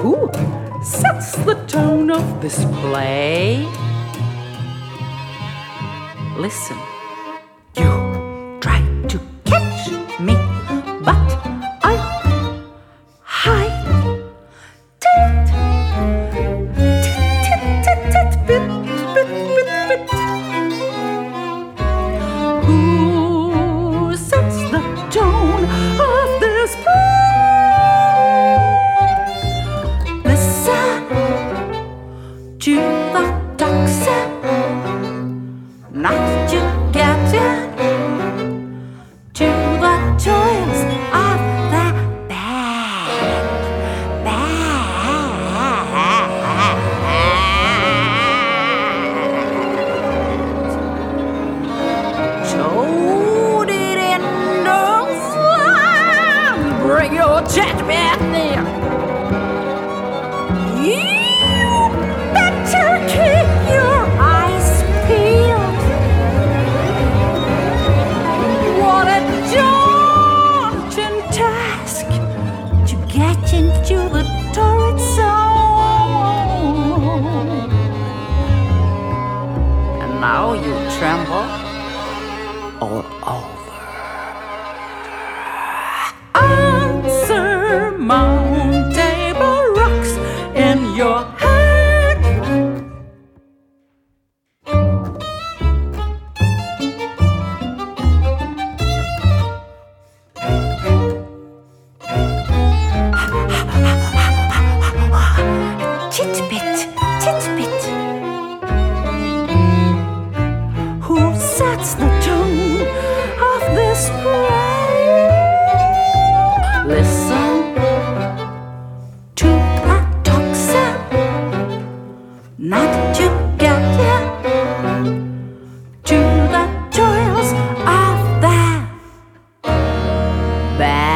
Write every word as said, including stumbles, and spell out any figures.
Who sets the tone of this play? Listen, you tried to catch me, but I hide. Tit, tit, tit, tit, bit, bit, bit, bit. Who sets the tone of this play? Listen to the toxin, not to get it, to the toils of the bad, bad. Toad it in the sun, bring your jet back there. You better keep your eyes peeled. What a daunting task to get into the torrid zone. And now you tremble all over. Unsurmountable rocks in your head. Titbit, titbit. Who sets the tone of this play? Listen to the toxin, not to get it, to the toils of the bad.